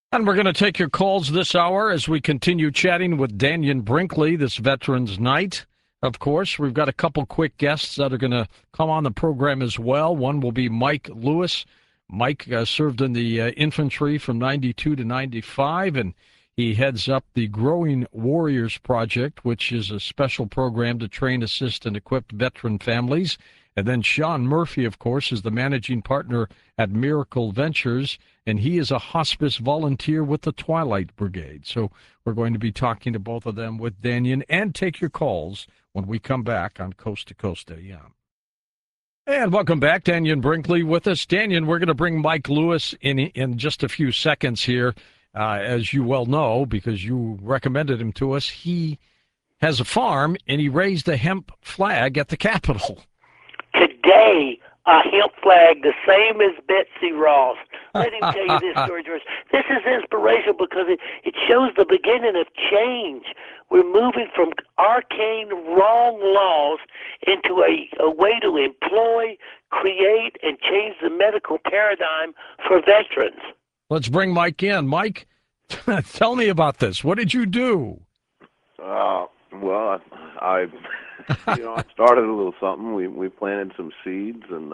And we're going to take your calls this hour as we continue chatting with Dannion Brinkley this Veterans Night. Of course, we've got a couple quick guests that are going to come on the program as well. One will be Mike Lewis. Mike served in the infantry from 92 to 95, and he heads up the Growing Warriors Project, which is a special program to train, assist, and equip veteran families. And then Sean Murphy, of course, is the managing partner at Miracle Ventures, and he is a hospice volunteer with the Twilight Brigade. So we're going to be talking to both of them with Dannion and take your calls when we come back on Coast to Coast AM. And welcome back, Dannion Brinkley with us. Dannion, we're going to bring Mike Lewis in just a few seconds here. As you well know, because you recommended him to us, he has a farm, and he raised a hemp flag at the Capitol. Today, a hemp flag, the same as Betsy Ross. Let him tell you this story, George. This is inspirational because it shows the beginning of change. We're moving from arcane, wrong laws into a way to employ, create, and change the medical paradigm for veterans. Let's bring Mike in. Mike, tell me about this. What did you do? Well, I started a little something. We planted some seeds, and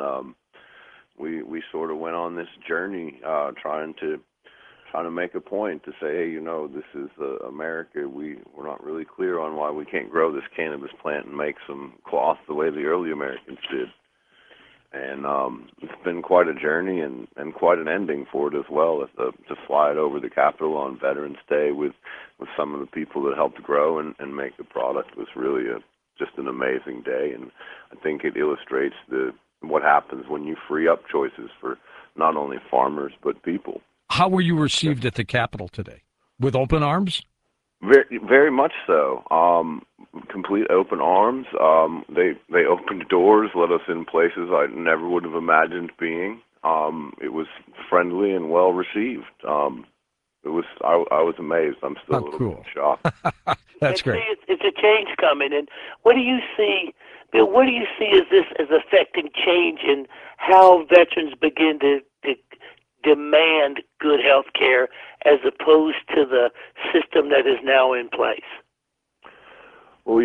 we sort of went on this journey, trying to make a point to say, hey, this is America. We're not really clear on why we can't grow this cannabis plant and make some cloth the way the early Americans did. And it's been quite a journey and quite an ending for it as well, to fly it over the Capitol on Veterans Day with some of the people that helped grow and make the product was really just an amazing day. And I think it illustrates what happens when you free up choices for not only farmers but people. How were you received at the Capitol today? With open arms? Very, very much so. Complete open arms. They opened doors, let us in places I never would have imagined being. It was friendly and well received. I was amazed. I'm still a little bit shocked. That's great. It's a change coming. And what do you see, Bill? What do you see as this as affecting change in how veterans begin to demand good health care as opposed to the system that is now in place? Well,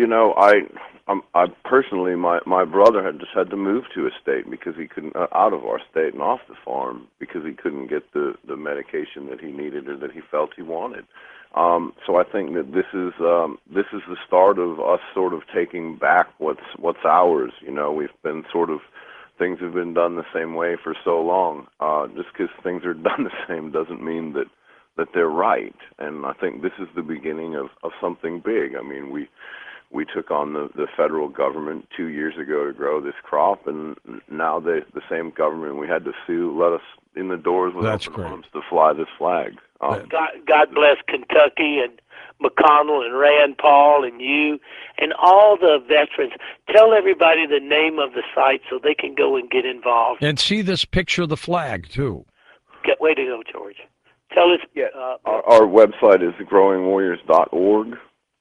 I personally, my brother had just had to move to a state because he couldn't, out of our state and off the farm, because he couldn't get the medication that he needed or that he felt he wanted. So I think that this is the start of us sort of taking back what's ours. We've been things have been done the same way for so long. Just because things are done the same doesn't mean that they're right. And I think this is the beginning of something big. I mean, we took on the federal government 2 years ago to grow this crop, and now the same government we had to sue let us in the doors with open arms to fly this flag. God bless Kentucky and McConnell and Rand Paul and you and all the veterans. Tell everybody the name of the site so they can go and get involved. And see this picture of the flag, too. Way to go, George. Tell us. Yeah, our website is growingwarriors.org.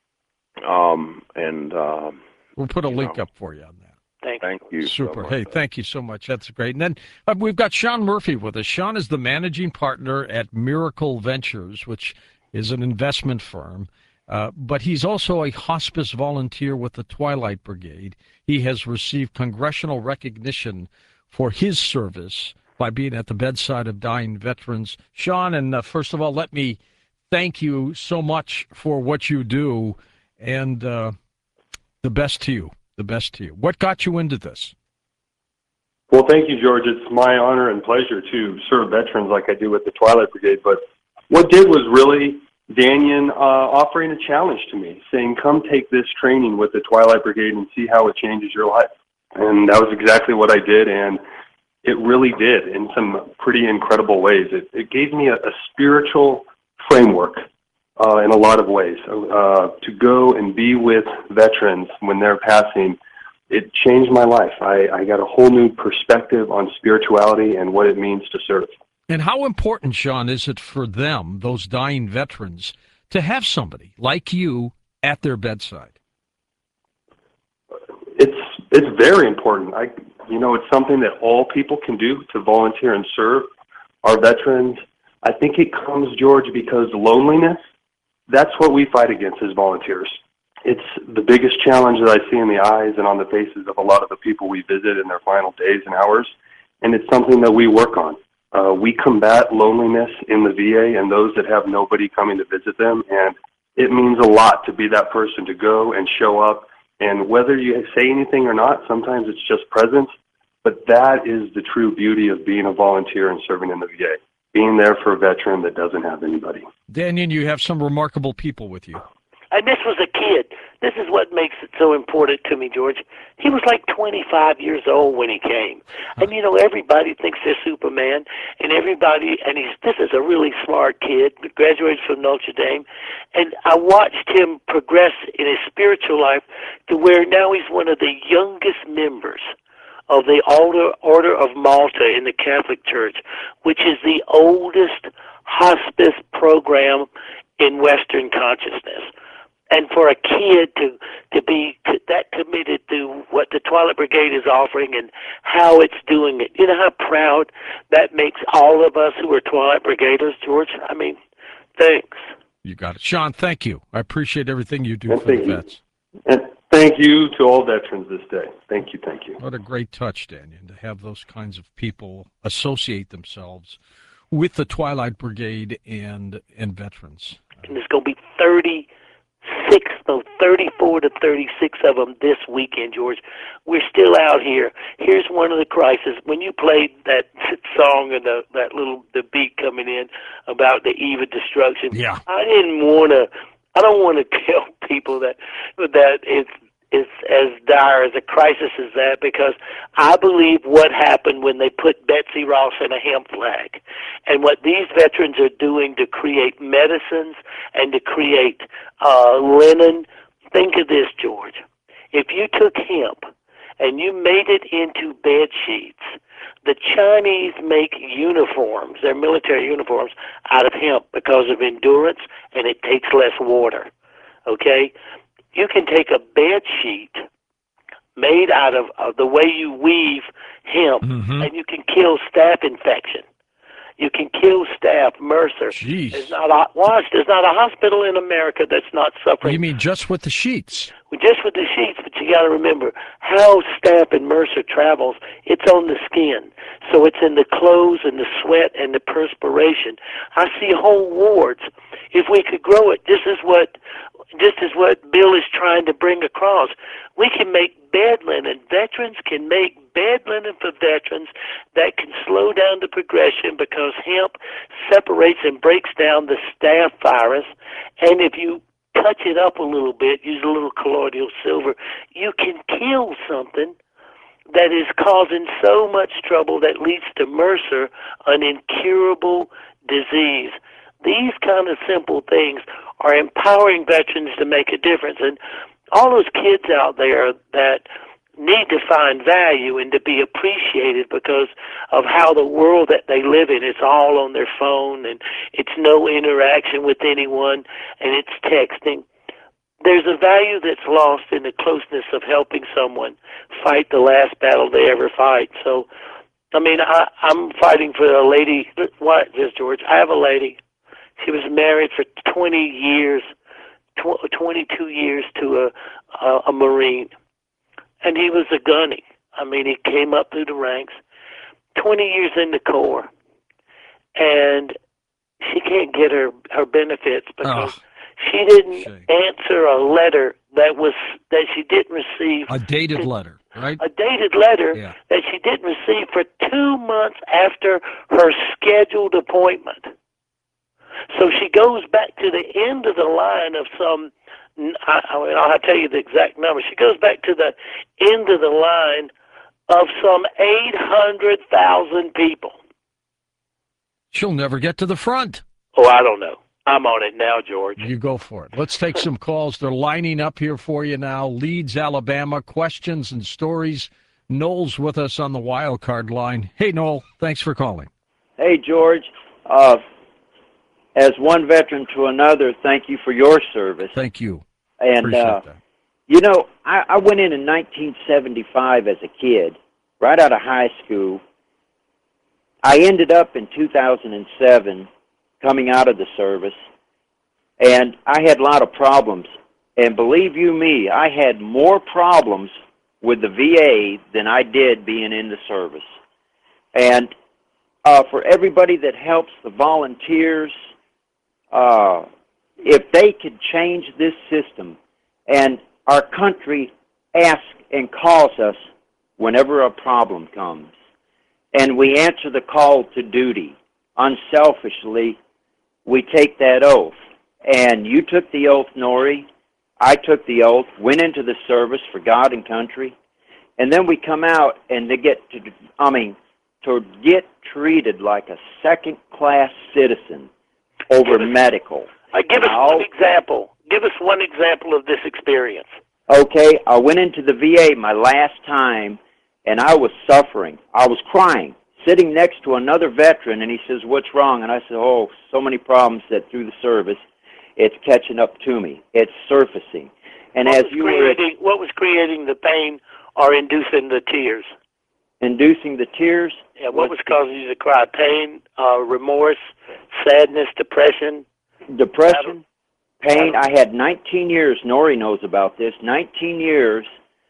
We'll put a link up for you on that. Thank you. Super. Hey, thank you so much. That's great. And then we've got Sean Murphy with us. Sean is the managing partner at Miracle Ventures, which is an investment firm, but he's also a hospice volunteer with the Twilight Brigade. He has received congressional recognition for his service by being at the bedside of dying veterans. Sean, and first of all, let me thank you so much for what you do, and the best to you. The best to you. What got you into this? Well, thank you, George. It's my honor and pleasure to serve veterans like I do with the Twilight Brigade. But what did was really Dannion offering a challenge to me, saying, come take this training with the Twilight Brigade and see how it changes your life. And that was exactly what I did, and it really did in some pretty incredible ways. It gave me a spiritual framework in a lot of ways. To go and be with veterans when they're passing, it changed my life. I got a whole new perspective on spirituality and what it means to serve. And how important, Sean, is it for them, those dying veterans, to have somebody like you at their bedside? It's very important. It's something that all people can do to volunteer and serve our veterans. I think it comes, George, because loneliness, that's what we fight against as volunteers. It's the biggest challenge that I see in the eyes and on the faces of a lot of the people we visit in their final days and hours, and it's something that we work on. We combat loneliness in the VA and those that have nobody coming to visit them, and it means a lot to be that person to go and show up, and whether you say anything or not, sometimes it's just presence, but that is the true beauty of being a volunteer and serving in the VA, being there for a veteran that doesn't have anybody. Daniel, you have some remarkable people with you. And this was a kid. This is what makes it so important to me, George. He was like 25 years old when he came. And, you know, everybody thinks they're Superman, and this is a really smart kid, graduated from Notre Dame. And I watched him progress in his spiritual life to where now he's one of the youngest members of the Order of Malta in the Catholic Church, which is the oldest hospice program in Western consciousness. And for a kid to be that committed to what the Twilight Brigade is offering and how it's doing it, you know how proud that makes all of us who are Twilight Brigaders, George? I mean, thanks. You got it. Sean, thank you. I appreciate everything you do for the vets. And thank you to all veterans this day. Thank you, thank you. What a great touch, Daniel, to have those kinds of people associate themselves with the Twilight Brigade and veterans. And there's going to be 34 to 36 of them this weekend, George. We're still out here. Here's one of the crises. When you played that song and the beat coming in about the eve of destruction, yeah. I don't want to tell people that it's as dire as a crisis as that, because I believe what happened when they put Betsy Ross in a hemp flag and what these veterans are doing to create medicines and to create linen. Think of this, George. If you took hemp and you made it into bed sheets, the Chinese make uniforms, their military uniforms, out of hemp because of endurance, and it takes less water. Okay? You can take a bed sheet made out of the way you weave hemp, and you can kill staph infection. You can kill staph, MRSA. Jeez. There's not a hospital in America that's not suffering. You mean just with the sheets? Just with the sheets, but you got to remember how staph and MRSA travels. It's on the skin, so it's in the clothes and the sweat and the perspiration. I see whole wards. If we could grow it, this is what Bill is trying to bring across. We can make bed linen. Veterans can make bed linen for veterans that can slow down the progression, because hemp separates and breaks down the staph virus. And if you touch it up a little bit, use a little colloidal silver, you can kill something that is causing so much trouble that leads to MRSA, an incurable disease. These kind of simple things are empowering veterans to make a difference. And all those kids out there that need to find value and to be appreciated because of how the world that they live in is all on their phone, and it's no interaction with anyone, and it's texting. There's a value that's lost in the closeness of helping someone fight the last battle they ever fight. So, I mean, I'm fighting for a lady. What is this, George? I have a lady. She was married for 22 years to a Marine. And he was a gunny. I mean, he came up through the ranks, 20 years in the Corps, and she can't get her benefits because she didn't answer a letter that she didn't receive. A dated letter, right? A dated letter that she didn't receive for 2 months after her scheduled appointment. So she goes back to the end of the line of some, I'll tell you the exact number. She goes back to the end of the line of some 800,000 people. She'll never get to the front. Oh, I don't know. I'm on it now, George. You go for it. Let's take some calls. They're lining up here for you now. Leeds, Alabama, questions and stories. Noel's with us on the wild card line. Hey, Noel, thanks for calling. Hey, George. As one veteran to another, thank you for your service. Thank you. And, appreciate that. You know, I went in 1975 as a kid, right out of high school. I ended up in 2007 coming out of the service, and I had a lot of problems. And believe you me, I had more problems with the VA than I did being in the service. And for everybody that helps, the volunteers, if they could change this system, and our country asks and calls us whenever a problem comes, and we answer the call to duty, unselfishly, we take that oath. And you took the oath, Nori. I took the oath, went into the service for God and country, and then we come out and to get treated like a second-class citizen over medical. Give us one example. Give us one example of this experience. Okay, I went into the VA my last time, and I was suffering. I was crying, sitting next to another veteran, and he says, "What's wrong?" And I said, "Oh, so many problems that through the service, it's catching up to me. It's surfacing." And what was creating the pain or inducing the tears? Inducing the tears? Yeah, what was causing you to cry? Pain, remorse, sadness, depression? Depression, pain. I had 19 years. Nori knows about this. 19 years.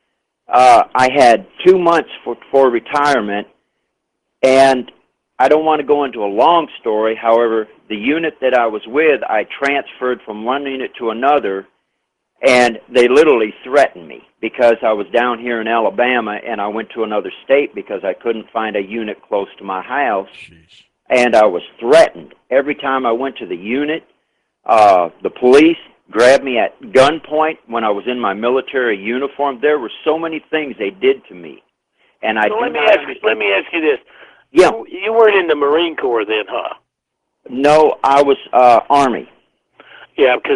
I had 2 months for retirement, and I don't want to go into a long story. However, the unit that I was with, I transferred from one unit to another, and they literally threatened me because I was down here in Alabama, and I went to another state because I couldn't find a unit close to my house. Jeez. And I was threatened. Every time I went to the unit, the police grabbed me at gunpoint when I was in my military uniform. There were so many things they did to me. And let me ask you this. Yeah. You weren't in the Marine Corps then, huh? No, I was Army. Yeah, because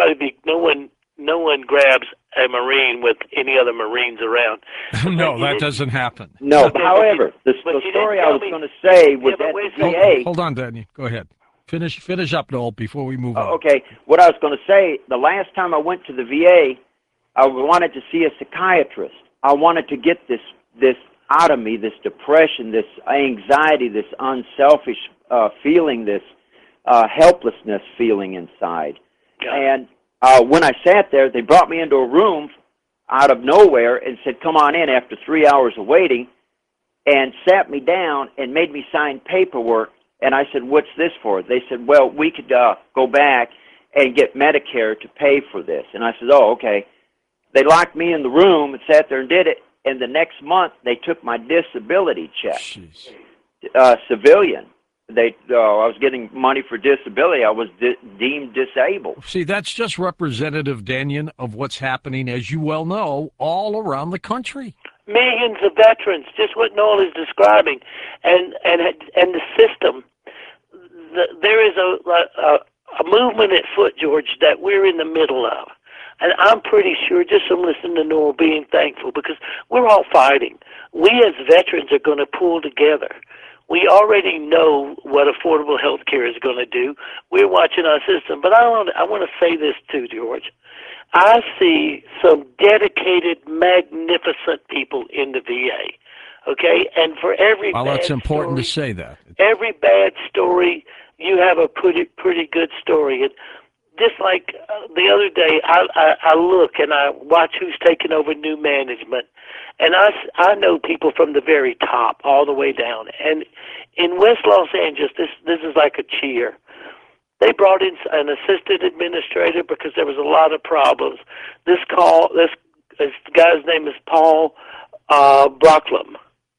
no one grabs a Marine with any other Marines around. No, that doesn't happen. No, but however, the story I was going to say was that the VA... Hold on, Danny. Go ahead. Finish up, Noel, before we move on. Okay. What I was going to say, the last time I went to the VA, I wanted to see a psychiatrist. I wanted to get this out of me, this depression, this anxiety, this unselfish feeling, this helplessness feeling inside. Yeah. And when I sat there, they brought me into a room out of nowhere and said, "Come on in," after 3 hours of waiting, and sat me down and made me sign paperwork. And I said, "What's this for?" They said, "Well, we could go back and get Medicare to pay for this." And I said, "Oh, okay." They locked me in the room and sat there and did it. And the next month, they took my disability check. Civilian. I was getting money for disability. I was deemed disabled. See, that's just representative, Danyon, of what's happening, as you well know, all around the country. Millions of veterans, just what Noel is describing, and the system. There is a movement at foot, George, that we're in the middle of. And I'm pretty sure, just from listening to Noel, being thankful, because we're all fighting. We as veterans are going to pull together. We already know what affordable health care is going to do. We're watching our system. But I want to say this too, George. I see some dedicated, magnificent people in the VA. Okay? And for every well, bad that's important story, to say that. Every bad story, you have a pretty good story. And just like the other day, I look and I watch who's taking over new management. And I know people from the very top all the way down. And in West Los Angeles, this is like a cheer. They brought in an assistant administrator because there was a lot of problems. This guy's name is Paul Brocklum.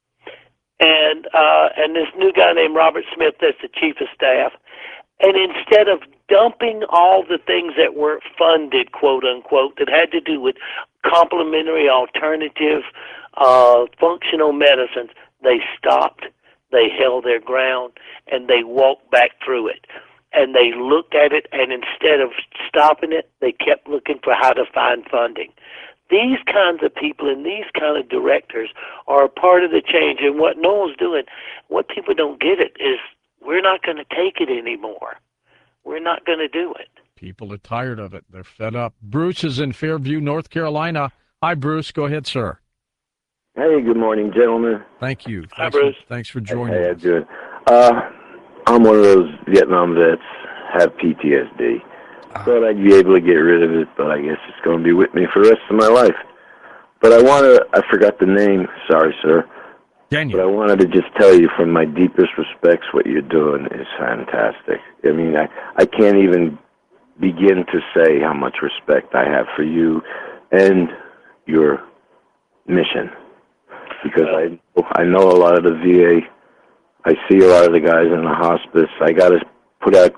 And this new guy named Robert Smith, that's the chief of staff. And instead of dumping all the things that weren't funded, quote unquote, that had to do with complementary, alternative, functional medicines, they stopped, they held their ground, and they walked back through it. And they looked at it, and instead of stopping it, they kept looking for how to find funding. These kinds of people and these kind of directors are a part of the change. And what Noel's doing, what people don't get it is we're not going to take it anymore. We're not going to do it. People are tired of it. They're fed up. Bruce is in Fairview, North Carolina. Hi, Bruce. Go ahead, sir. Hey, good morning, gentlemen. Thank you. Hi, Bruce. Thanks for joining Hey, how us. you doing? I'm one of those Vietnam vets. have PTSD. Thought I'd be able to get rid of it, but I guess it's going to be with me for the rest of my life. But I forgot the name. Sorry, sir. Daniel. But I wanted to just tell you from my deepest respects, what you're doing is fantastic. I mean, I can't even begin to say how much respect I have for you and your mission. Because I know a lot of the VA. I see a lot of the guys in the hospice. I got to put out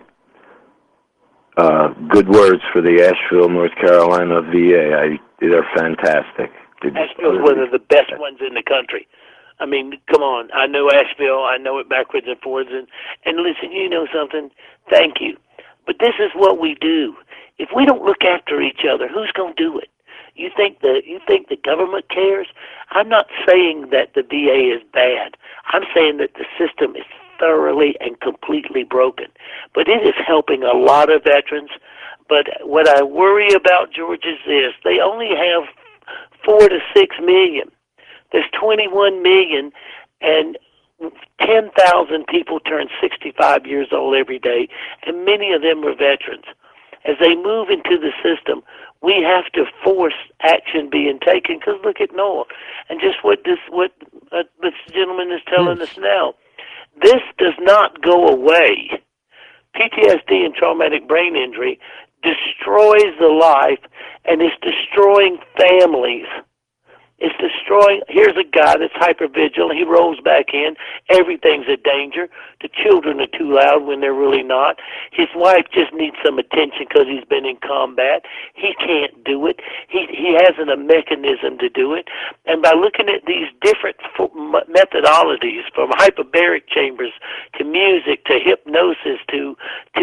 good words for the Asheville, North Carolina VA. They're fantastic. Asheville's one of the best ones in the country. I mean, come on. I know Asheville. I know it backwards and forwards. And listen, you know something? Thank you. But this is what we do. If we don't look after each other, who's going to do it? You think the government cares? I'm not saying that the VA is bad. I'm saying that the system is thoroughly and completely broken. But it is helping a lot of veterans. But what I worry about, George, is this. They only have 4 to 6 million. There's 21 million, and 10,000 people turn 65 years old every day, and many of them are veterans. As they move into the system, we have to force action being taken, because look at Noah. And just what this gentleman is telling us now. This does not go away. PTSD and traumatic brain injury destroys the life, and it's destroying families. It's destroying. Here's a guy that's hypervigilant. He rolls back in. Everything's a danger. The children are too loud when they're really not. His wife just needs some attention because he's been in combat. He can't do it. He hasn't a mechanism to do it. And by looking at these different methodologies, from hyperbaric chambers to music to hypnosis to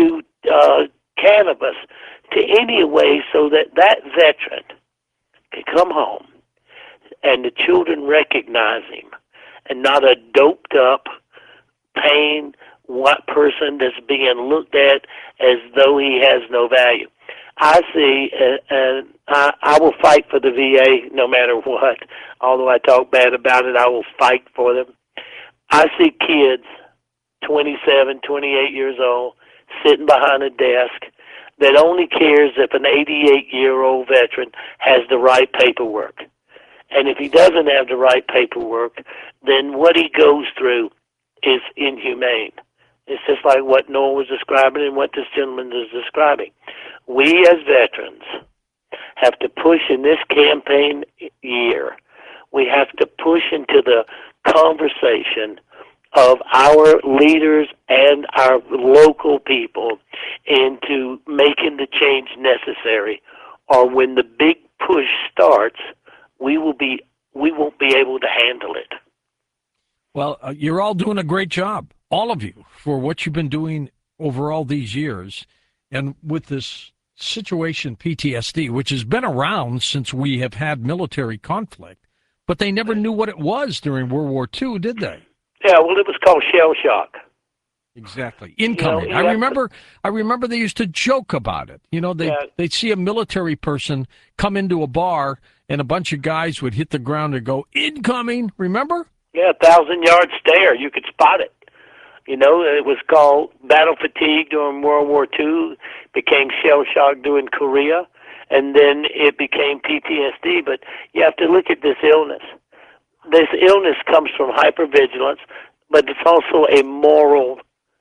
cannabis, to any way so that veteran can come home and the children recognize him, and not a doped up, pain white person that's being looked at as though he has no value. I see, and I will fight for the VA no matter what. Although I talk bad about it, I will fight for them. I see kids, 27, 28 years old, sitting behind a desk that only cares if an 88-year-old veteran has the right paperwork. And if he doesn't have the right paperwork, then what he goes through is inhumane. It's just like what Noah was describing and what this gentleman is describing. We as veterans have to push in this campaign year. We have to push into the conversation of our leaders and our local people into making the change necessary. Or when the big push starts, we won't be able to handle it. Well, you're all doing a great job, all of you, for what you've been doing over all these years. And with this situation, PTSD, which has been around since we have had military conflict, but they never knew what it was during World War II, did they? Yeah, well, it was called shell shock. Exactly. Incoming. You know, I remember they used to joke about it. You know, they'd see a military person come into a bar and a bunch of guys would hit the ground and go, incoming, remember? Yeah, 1,000-yard stare. You could spot it. You know, it was called battle fatigue during World War II, became shell shock during Korea, and then it became PTSD. But you have to look at this illness. This illness comes from hypervigilance, but it's also a moral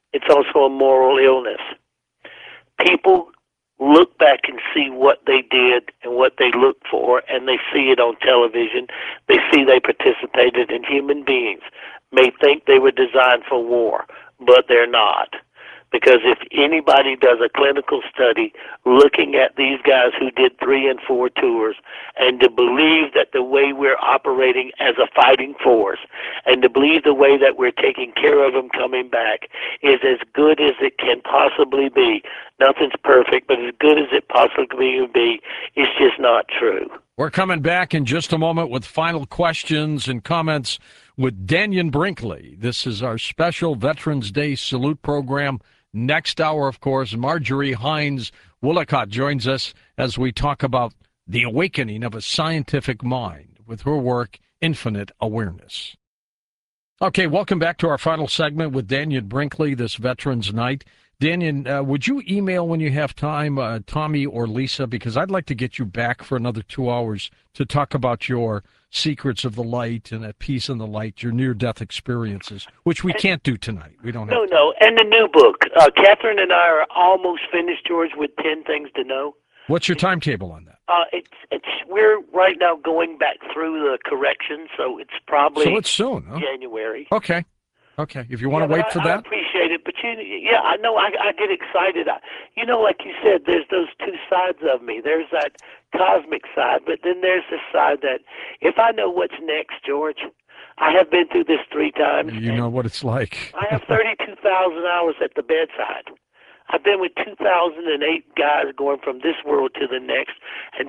illness. People look back and see what they did and what they looked for, and they see it on television. They see they participated in human beings. May think they were designed for war, but they're not. Because if anybody does a clinical study looking at these guys who did 3 and 4 tours, and to believe that the way we're operating as a fighting force, and to believe the way that we're taking care of them coming back is as good as it can possibly be. Nothing's perfect, but as good as it possibly can be, it's just not true. We're coming back in just a moment with final questions and comments with Dannion Brinkley. This is our special Veterans Day Salute program. Next hour, of course, Marjorie Hines Woolacott joins us as we talk about the awakening of a scientific mind with her work, Infinite Awareness. Okay, welcome back to our final segment with Dannion Brinkley this Veterans Night. Daniel, would you email when you have time, Tommy or Lisa? Because I'd like to get you back for another 2 hours to talk about your secrets of the light and at peace in the light, your near-death experiences, which we can't do tonight. We don't have No, and the new book. Catherine and I are almost finished, George, with 10 Things to Know. What's your timetable on that? We're right now going back through the corrections, so it's probably So it's soon, huh? January. Okay. If you want to wait for I that. appreciate it, but I know I get excited. Like you said, there's those two sides of me. There's that cosmic side, but then there's the side that if I know what's next, George, I have been through this 3 times. You know what it's like. I have 32,000 hours at the bedside. I've been with 2,008 guys going from this world to the next, and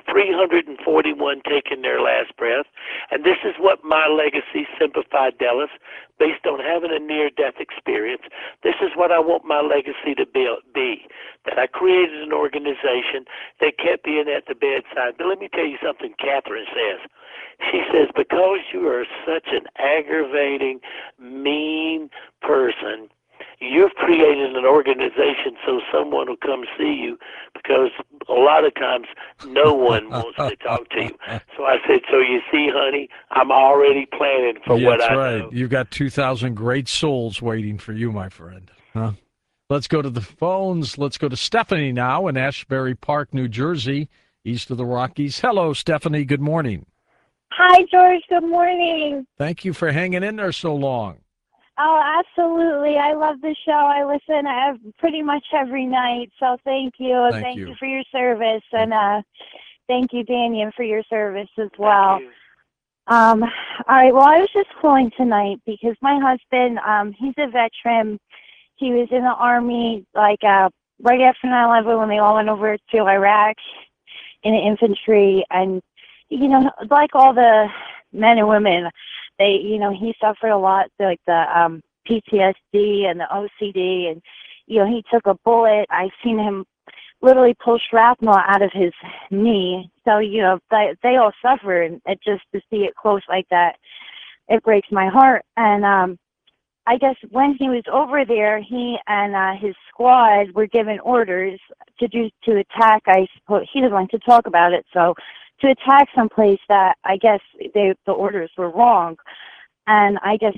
341 taking their last breath. And this is what my legacy, Simplified Dallas, based on having a near-death experience, this is what I want my legacy to be. That I created an organization that kept being at the bedside. But let me tell you something Catherine says. She says, because you are such an aggravating, mean person, you've created an organization so someone will come see you, because a lot of times no one wants to talk to you. So I said, so you see, honey, I'm already planning for what I right. know. You've got 2,000 great souls waiting for you, my friend. Huh? Let's go to the phones. Let's go to Stephanie now in Ashbury Park, New Jersey, east of the Rockies. Hello, Stephanie. Good morning. Hi, George. Good morning. Thank you for hanging in there so long. Oh, absolutely. I love the show. I listen pretty much every night. So thank you. Thank you you for your service. And thank you, Daniel, for your service as well. All right. Well, I was just calling tonight because my husband, he's a veteran. He was in the Army, right after 9/11 when they all went over to Iraq in the infantry. And, like all the men and women, he suffered a lot, like the PTSD and the OCD, and he took a bullet. I seen him literally pull shrapnel out of his knee. So they all suffer, and just to see it close like that, it breaks my heart. And I guess when he was over there, he and his squad were given orders to attack. I suppose he doesn't like to talk about it, so. To attack someplace that I guess the orders were wrong. And I guess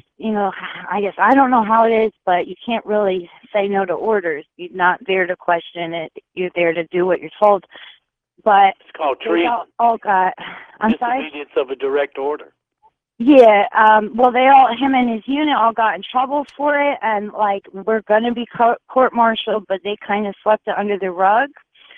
I don't know how it is, but you can't really say no to orders. You're not there to question it. You're there to do what you're told. But it's called treason. I'm sorry? Disobedience of a direct order. Yeah, well, him and his unit all got in trouble for it, and we're going to be court-martialed, but they kind of swept it under the rug.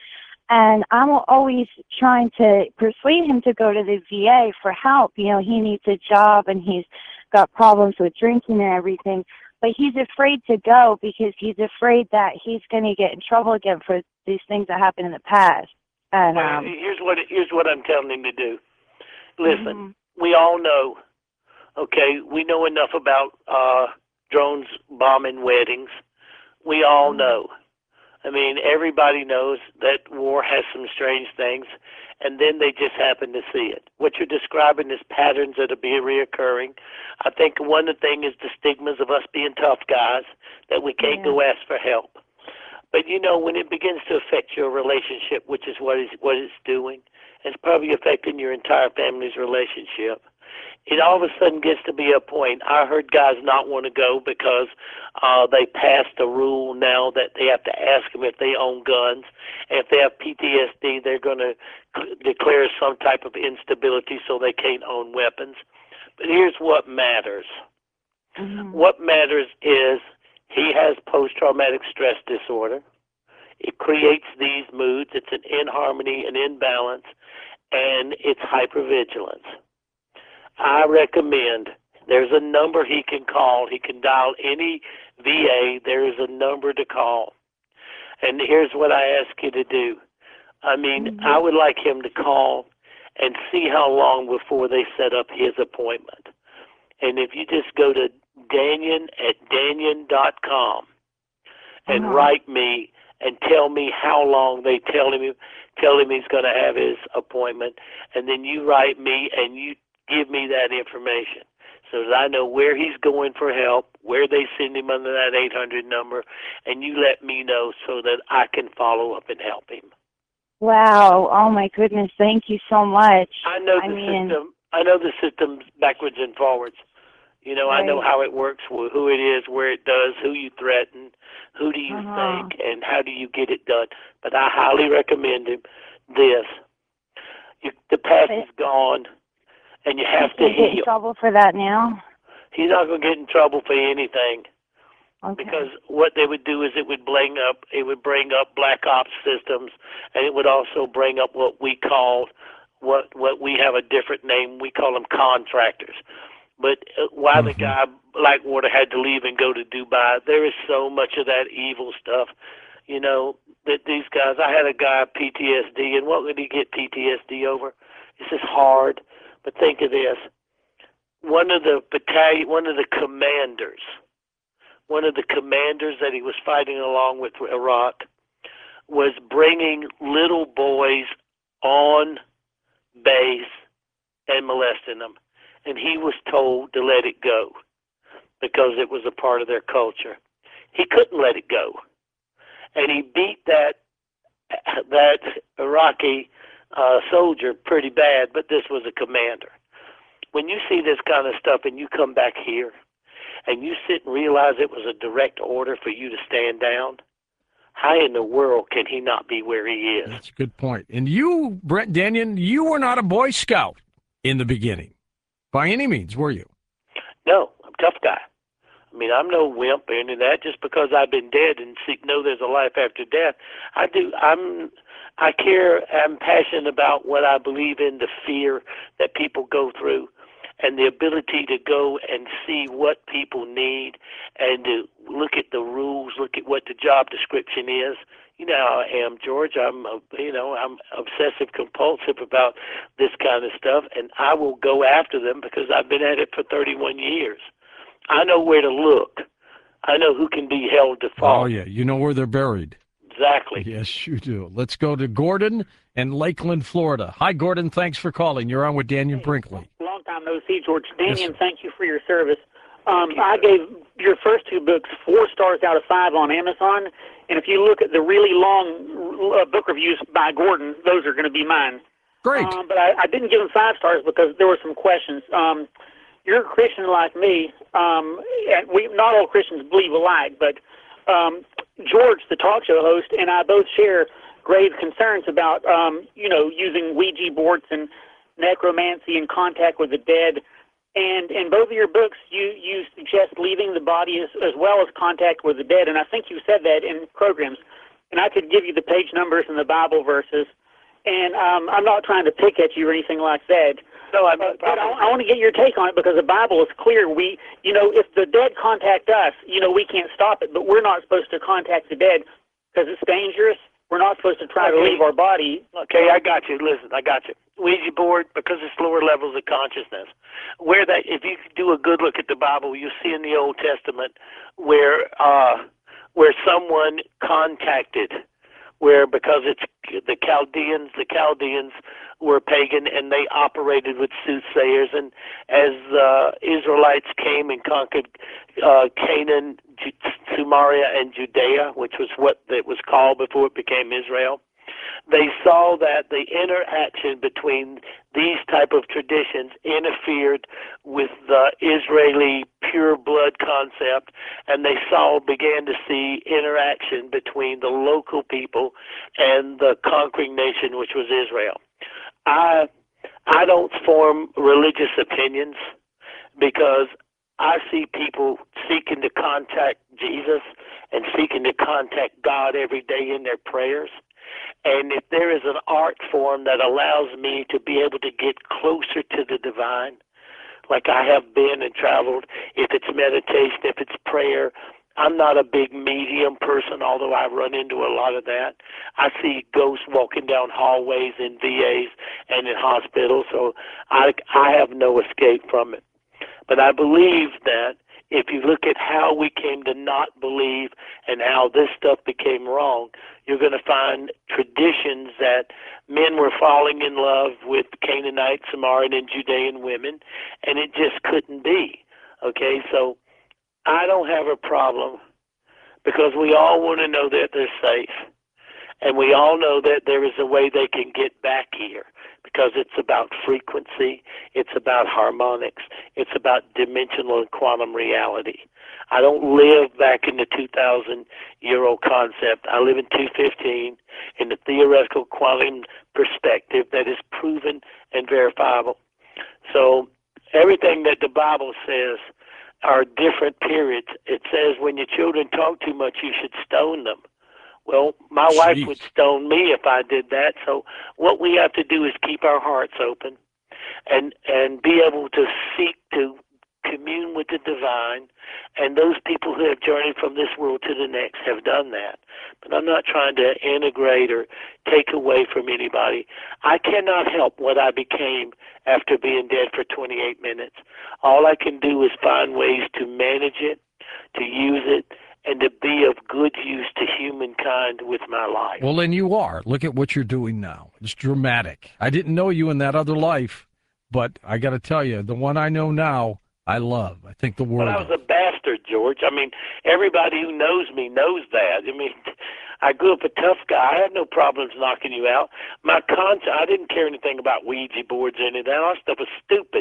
And I'm always trying to persuade him to go to the VA for help. He needs a job and he's got problems with drinking and everything. But he's afraid to go because he's afraid that he's going to get in trouble again for these things that happened in the past. And here's what I'm telling him to do. Listen, we all know, okay, we know enough about drones bombing weddings. We all know. I mean, everybody knows that war has some strange things, and then they just happen to see it. What you're describing is patterns that are being reoccurring. I think one of the things is the stigmas of us being tough guys, that we can't go ask for help. But, when it begins to affect your relationship, which is what it's doing, it's probably affecting your entire family's relationship. It all of a sudden gets to be a point. I heard guys not want to go because they passed a rule now that they have to ask them if they own guns. And if they have PTSD, they're going to declare some type of instability so they can't own weapons. But here's what matters. What matters is he has post-traumatic stress disorder. It creates these moods. It's an inharmony, an imbalance, and it's hypervigilance. I recommend there's a number he can call. He can dial any VA. There is a number to call. And here's what I ask you to do. I mean, I would like him to call and see how long before they set up his appointment. And if you just go to Danyan@Danyan.com and write me and tell me how long they tell him he's going to have his appointment, and then you write me and you give me that information. so that I know where he's going for help, where they send him under that 800 number, and you let me know so that I can follow up and help him. Wow. Oh, my goodness. Thank you so much. I know system. I know the system backwards and forwards. You know, right. I know how it works, who it is, where it does, who you threaten, who do you think, and how do you get it done. But I highly recommend him this. The past is gone, and you have to heal. Get in trouble for that now? He's not going to get in trouble for anything. Okay. Because what they would do is it would bring up black ops systems, and it would also bring up what we call what we have a different name. We call them contractors. But why the guy Blackwater had to leave and go to Dubai, there is so much of that evil stuff, you know, that these guys. I had a guy PTSD, and what would he get PTSD over? It's just hard. But think of this: one of the commanders that he was fighting along with Iraq was bringing little boys on base and molesting them. And he was told to let it go because it was a part of their culture. He couldn't let it go. And he beat that Iraqi soldier pretty bad, but this was a commander. When you see this kind of stuff and you come back here and you sit and realize it was a direct order for you to stand down, how in the world can he not be where he is? That's a good point. And you, Brent Dannion, you were not a Boy Scout in the beginning. By any means, were you? No, I'm a tough guy. I mean, I'm no wimp or any of that. Just because I've been dead and know there's a life after death, I care. I'm passionate about what I believe in, the fear that people go through, and the ability to go and see what people need and to look at the rules, look at what the job description is. You know how I am, George. I'm obsessive compulsive about this kind of stuff, and I will go after them because I've been at it for 31 years. I know where to look. I know who can be held to fault. Oh, yeah. You know where they're buried. Exactly. Yes, you do. Let's go to Gordon in Lakeland, Florida. Hi, Gordon. Thanks for calling. You're on with Dannion Brinkley. Long time no see, George. Dannion, Yes, thank you for your service. I gave your first two books 4 stars out of 5 on Amazon, and if you look at the really long book reviews by Gordon, those are going to be mine. Great. But I didn't give them 5 stars because there were some questions. You're a Christian like me, and not all Christians believe alike, but George, the talk show host, and I both share grave concerns about, using Ouija boards and necromancy and contact with the dead. And in both of your books, you suggest leaving the body as well as contact with the dead, and I think you said that in programs. And I could give you the page numbers and the Bible verses, and I'm not trying to pick at you or anything like that. No, I want to get your take on it because the Bible is clear. If the dead contact us, we can't stop it, but we're not supposed to contact the dead because it's dangerous. We're not supposed to try to leave our body. Okay, I got you. Listen, I got you. Ouija board, because it's lower levels of consciousness. If you do a good look at the Bible, you see in the Old Testament where someone contacted, because it's the Chaldeans were pagan and they operated with soothsayers, and as the Israelites came and conquered Canaan, Samaria, and Judea, which was what it was called before it became Israel, they saw that the interaction between these type of traditions interfered with the Israeli pure blood concept, and they began to see interaction between the local people and the conquering nation, which was Israel. I don't form religious opinions because I see people seeking to contact Jesus and seeking to contact God every day in their prayers. And if there is an art form that allows me to be able to get closer to the divine, like I have been and traveled, if it's meditation, if it's prayer, I'm not a big medium person, although I run into a lot of that. I see ghosts walking down hallways in VAs and in hospitals, so I have no escape from it. But I believe that if you look at how we came to not believe and how this stuff became wrong, you're going to find traditions that men were falling in love with Canaanite, Samaritan, and Judean women, and it just couldn't be. Okay, so I don't have a problem because we all want to know that they're safe. And we all know that there is a way they can get back here because it's about frequency, it's about harmonics, it's about dimensional and quantum reality. I don't live back in the 2,000-year-old concept. I live in 215 in the theoretical quantum perspective that is proven and verifiable. So everything that the Bible says are different periods. It says when your children talk too much, you should stone them. Well, my wife would stone me if I did that. So what we have to do is keep our hearts open and be able to seek to commune with the divine. And those people who have journeyed from this world to the next have done that. But I'm not trying to integrate or take away from anybody. I cannot help what I became after being dead for 28 minutes. All I can do is find ways to manage it, to use it, and to be of good use to humankind with my life. Well, and you are. Look at what you're doing now. It's dramatic. I didn't know you in that other life, but I got to tell you, the one I know now, I love. I think the world. Well, I was a bastard, George. I mean, everybody who knows me knows that. I mean, I grew up a tough guy. I had no problems knocking you out. My conscience, I didn't care anything about Ouija boards or anything. All that stuff was stupid.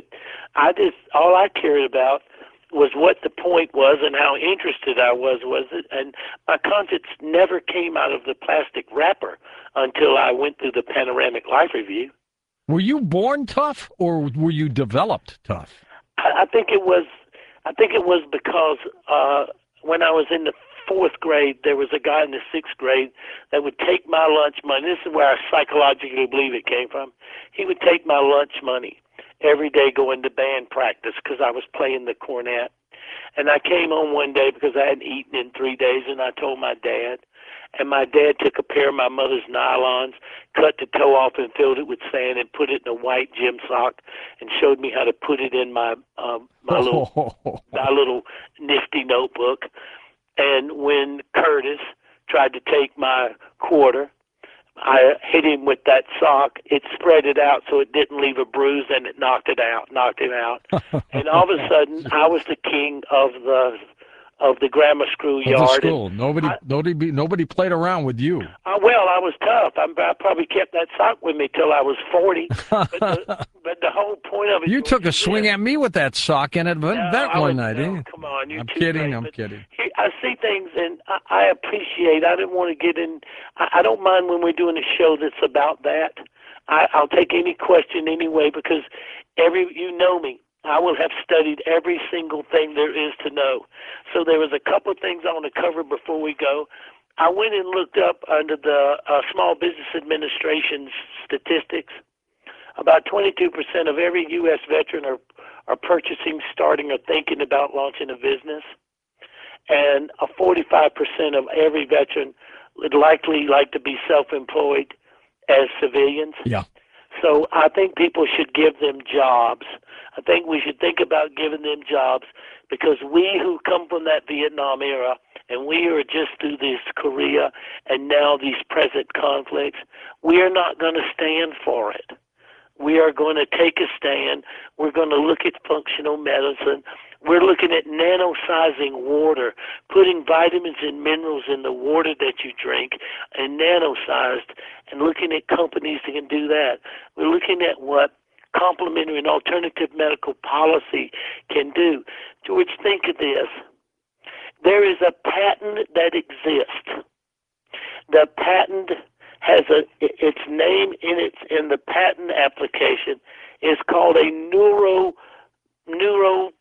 All I cared about was what the point was and how interested I was it. And my conscience never came out of the plastic wrapper until I went through the Panoramic Life Review. Were you born tough or were you developed tough? I think it was because when I was in the 4th grade, there was a guy in the 6th grade that would take my lunch money. This is where I psychologically believe it came from. He would take my lunch money every day going to band practice because I was playing the cornet. And I came home one day because I hadn't eaten in 3 days, and I told my dad. And my dad took a pair of my mother's nylons, cut the toe off and filled it with sand and put it in a white gym sock and showed me how to put it in my little nifty notebook. And when Curtis tried to take my quarter, I hit him with that sock. It spread it out so it didn't leave a bruise, and it knocked him out. And all of a sudden, I was the king of the grammar school yard. The school. Nobody played around with you. Well, I was tough. I probably kept that sock with me till I was 40. But the whole point of it. You took a swing at me with that sock in it, that one night, no, come on, I'm kidding. I see things, and I appreciate. I didn't want to get in. I don't mind when we're doing a show that's about that. I'll take any question anyway because you know me. I will have studied every single thing there is to know. So there was a couple of things I want to cover before we go. I went and looked up under the Small Business Administration's statistics. About 22% of every U.S. veteran are purchasing, starting, or thinking about launching a business. And 45% of every veteran would likely like to be self-employed as civilians. Yeah. So I think people should give them jobs. I think we should think about giving them jobs because we who come from that Vietnam era and we are just through this Korea and now these present conflicts, we are not going to stand for it. We are going to take a stand. We're going to look at functional medicine. We're looking at nano-sizing water, putting vitamins and minerals in the water that you drink and nano-sized, and looking at companies that can do that. We're looking at what complementary and alternative medical policy can do. George, think of this. There is a patent that exists. The patent has its name in the patent application is called a neuroprotectant.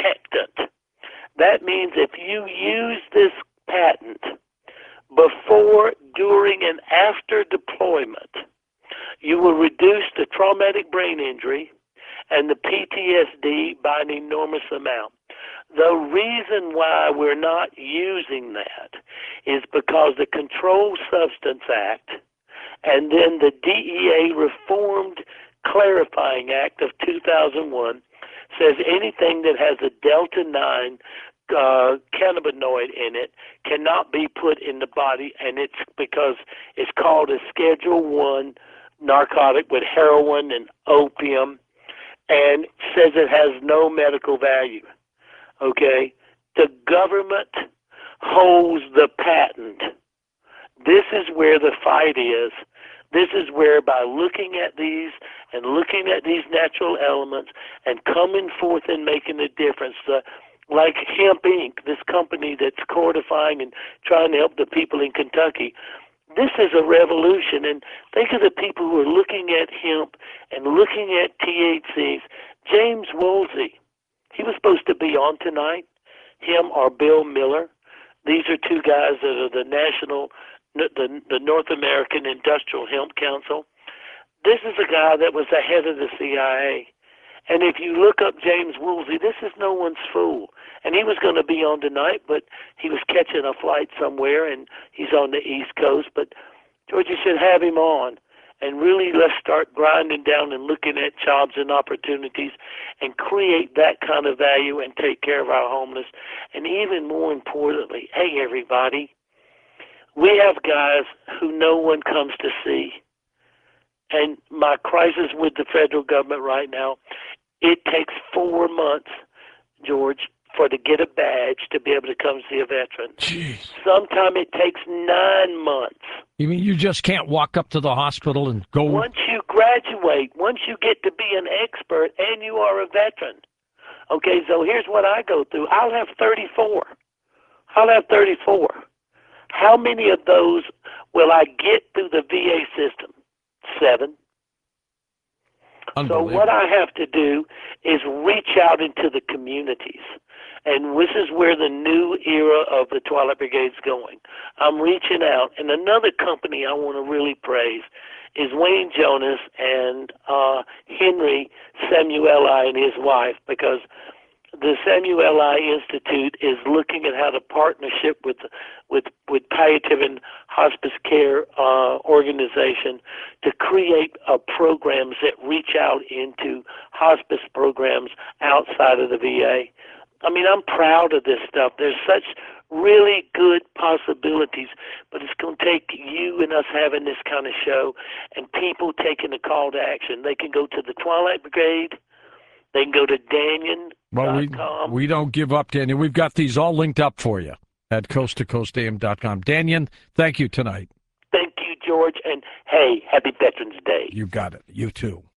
That means if you use this patent before, during, and after deployment, you will reduce the traumatic brain injury and the PTSD by an enormous amount. The reason why we're not using that is because the Controlled Substance Act and then the DEA Reformed Clarifying Act of 2001 says anything that has a Delta 9 cannabinoid in it cannot be put in the body, and it's because it's called a Schedule 1 narcotic with heroin and opium, and says it has no medical value. Okay? The government holds the patent. This is where the fight is. This is where, by looking at these and looking at these natural elements and coming forth and making a difference, like Hemp Inc., this company that's codifying and trying to help the people in Kentucky, this is a revolution. And think of the people who are looking at hemp and looking at THCs. James Woolsey, he was supposed to be on tonight, him or Bill Miller. These are two guys that are the North American Industrial Hemp Council. This is a guy that was the head of the CIA. And if you look up James Woolsey, this is no one's fool. And he was going to be on tonight, but he was catching a flight somewhere, and he's on the East Coast. But, George, you should have him on. And really, let's start grinding down and looking at jobs and opportunities and create that kind of value and take care of our homeless. And even more importantly, hey, everybody, we have guys who no one comes to see. And my crisis with the federal government right now, it takes 4 months, George, to get a badge to be able to come see a veteran. Jeez. Sometimes it takes 9 months. You mean you just can't walk up to the hospital and go? Once you graduate, once you get to be an expert and you are a veteran. Okay, so here's what I go through. I'll have 34. How many of those will I get through the VA system? 7. So what I have to do is reach out into the communities. And this is where the new era of the Twilight Brigade's going. I'm reaching out. And another company I want to really praise is Wayne Jonas and Henry Samueli and his wife, because the Samueli Institute is looking at how to partnership with palliative and hospice care organization to create programs that reach out into hospice programs outside of the VA. I mean, I'm proud of this stuff. There's such really good possibilities, but it's going to take you and us having this kind of show and people taking the call to action. They can go to the Twilight Brigade. They can go to Danyon.com. Well, we don't give up, Danyon. We've got these all linked up for you at coasttocoastam.com. Danyon, thank you tonight. Thank you, George. And, hey, happy Veterans Day. You got it. You too.